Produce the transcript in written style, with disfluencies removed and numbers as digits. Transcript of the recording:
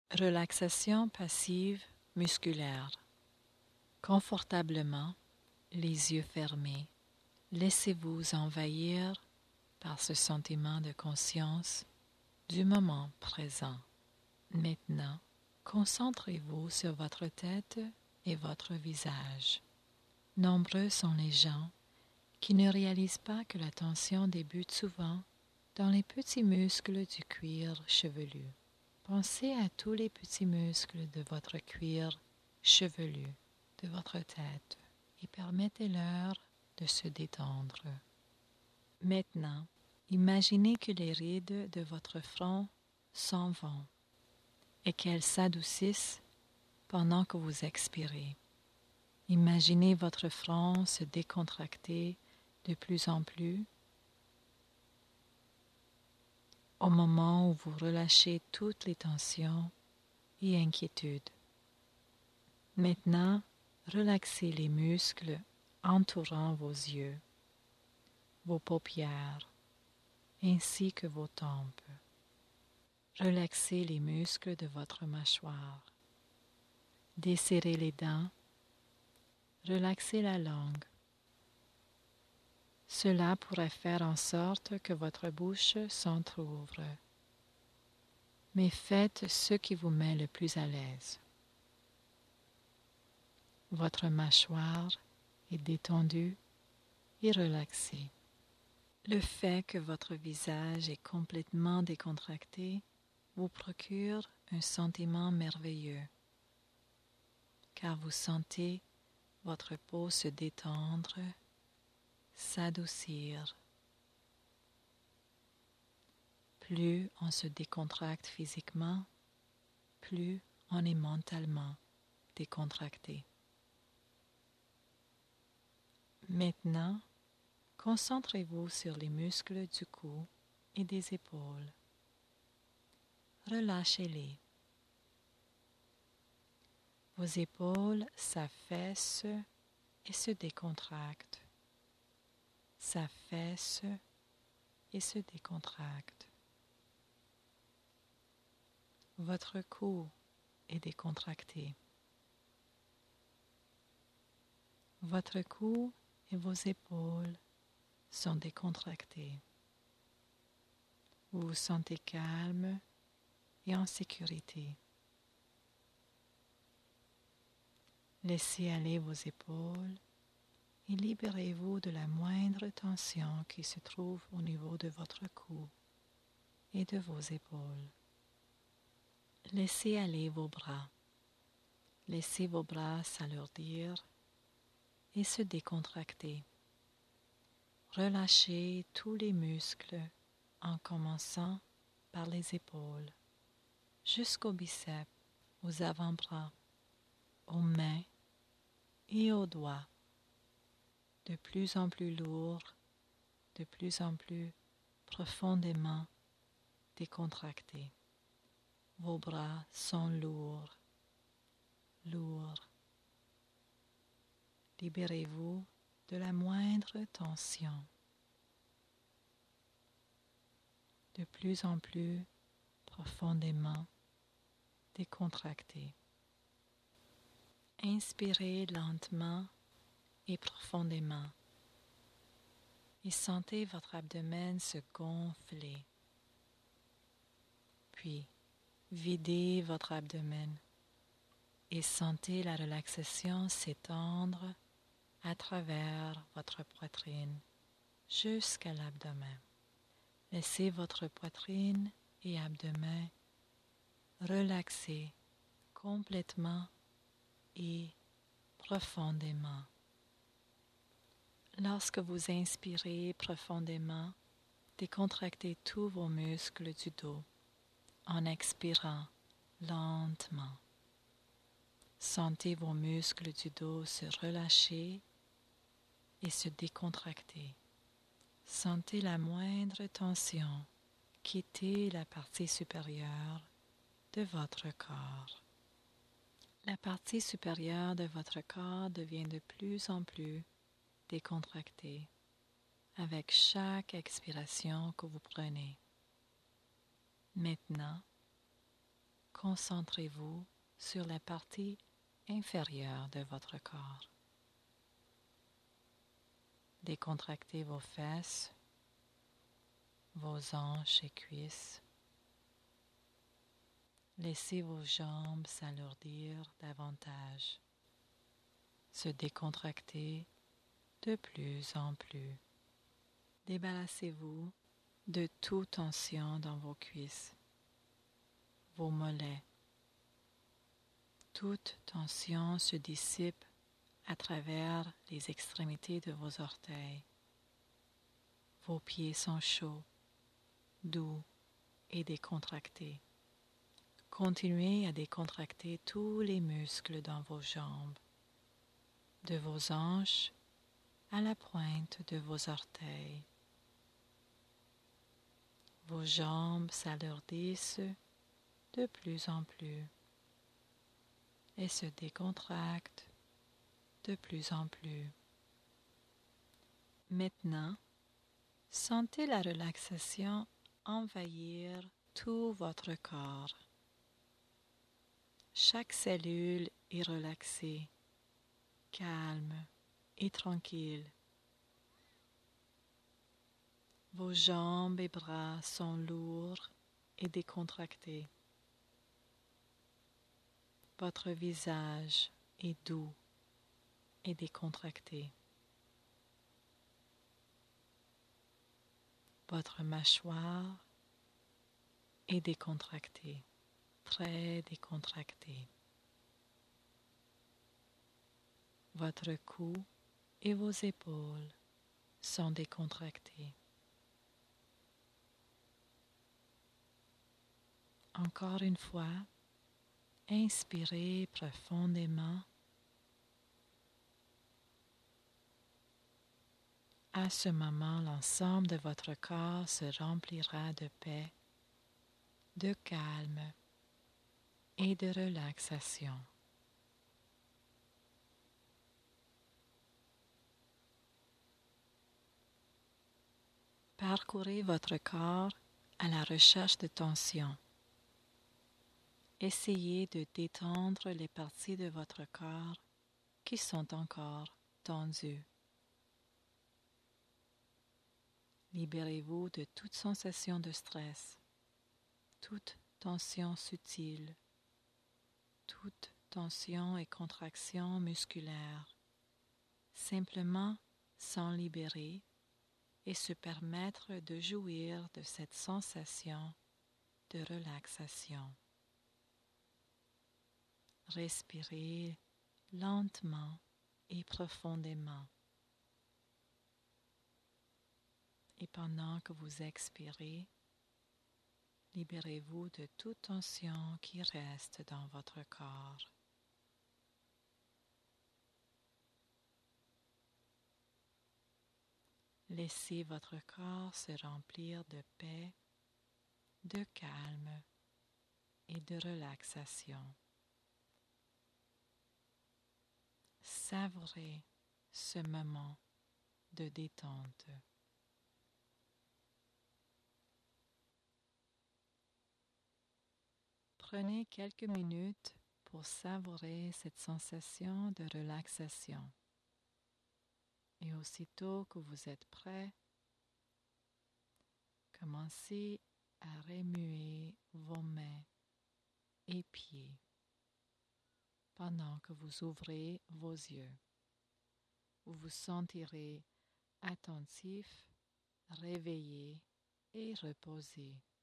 Relaxation passive musculaire. Confortablement, les yeux fermés, laissez-vous envahir par ce sentiment de conscience du moment présent. Maintenant, concentrez-vous sur votre tête et votre visage. Nombreux sont les gens qui ne réalisent pas que la tension débute souvent dans les petits muscles du cuir chevelu. Pensez à tous les petits muscles de votre cuir chevelu, de votre tête, et permettez-leur de se détendre. Maintenant, imaginez que les rides de votre front s'en vont et qu'elles s'adoucissent pendant que vous expirez. Imaginez votre front se décontracter de plus en plus au moment où vous relâchez toutes les tensions et inquiétudes. Maintenant, relaxez les muscles entourant vos yeux, vos paupières, ainsi que vos tempes. Relaxez les muscles de votre mâchoire. Desserrez les dents. Relaxez la langue. Cela pourrait faire en sorte que votre bouche s'entrouvre. Mais faites ce qui vous met le plus à l'aise. Votre mâchoire est détendue et relaxée. Le fait que votre visage est complètement décontracté vous procure un sentiment merveilleux, car vous sentez votre peau se détendre, s'adoucir. Plus on se décontracte physiquement, plus on est mentalement décontracté. Maintenant, concentrez-vous sur les muscles du cou et des épaules. Relâchez-les. Vos épaules s'affaissent et se décontractent. S'affaissent et se décontractent. Votre cou est décontracté. Votre cou et vos épaules sont décontractés. Vous vous sentez calme et en sécurité. Laissez aller vos épaules et libérez-vous de la moindre tension qui se trouve au niveau de votre cou et de vos épaules. Laissez aller vos bras. Laissez vos bras s'alourdir et se décontracter. Relâchez tous les muscles en commençant par les épaules, jusqu'aux biceps, aux avant-bras, aux mains et aux doigts. De plus en plus lourds, de plus en plus profondément décontractés. Vos bras sont lourds, lourds. Libérez-vous de la moindre tension. De plus en plus profondément décontractés. Inspirez lentement et profondément et sentez votre abdomen se gonfler. Puis, videz votre abdomen et sentez la relaxation s'étendre à travers votre poitrine jusqu'à l'abdomen. Laissez votre poitrine et abdomen relaxer complètement et profondément. Lorsque vous inspirez profondément, décontractez tous vos muscles du dos en expirant lentement. Sentez vos muscles du dos se relâcher et se décontracter. Sentez la moindre tension quitter la partie supérieure de votre corps. La partie supérieure de votre corps devient de plus en plus décontractée avec chaque expiration que vous prenez. Maintenant, concentrez-vous sur la partie inférieure de votre corps. Décontractez vos fesses, vos hanches et cuisses. Laissez vos jambes s'alourdir davantage, se décontracter de plus en plus. Débarrassez-vous de toute tension dans vos cuisses, vos mollets. Toute tension se dissipe à travers les extrémités de vos orteils. Vos pieds sont chauds, doux et décontractés. Continuez à décontracter tous les muscles dans vos jambes, de vos hanches à la pointe de vos orteils. Vos jambes s'alourdissent de plus en plus et se décontractent de plus en plus. Maintenant, sentez la relaxation envahir tout votre corps. Chaque cellule est relaxée, calme et tranquille. Vos jambes et bras sont lourds et décontractés. Votre visage est doux et décontracté. Votre mâchoire est décontractée, très décontractée. Votre cou et vos épaules sont décontractés. Encore une fois, inspirez profondément. À ce moment, l'ensemble de votre corps se remplira de paix, de calme et de relaxation. Parcourez votre corps à la recherche de tension. Essayez de détendre les parties de votre corps qui sont encore tendues. Libérez-vous de toute sensation de stress, toute tension subtile, toute tension et contraction musculaire. Simplement s'en libérer et se permettre de jouir de cette sensation de relaxation. Respirez lentement et profondément. Et pendant que vous expirez, libérez-vous de toute tension qui reste dans votre corps. Laissez votre corps se remplir de paix, de calme et de relaxation. Savourez ce moment de détente. Prenez quelques minutes pour savourer cette sensation de relaxation. Et aussitôt que vous êtes prêt, commencez à remuer vos mains et pieds pendant que vous ouvrez vos yeux. Vous vous sentirez attentif, réveillé et reposé.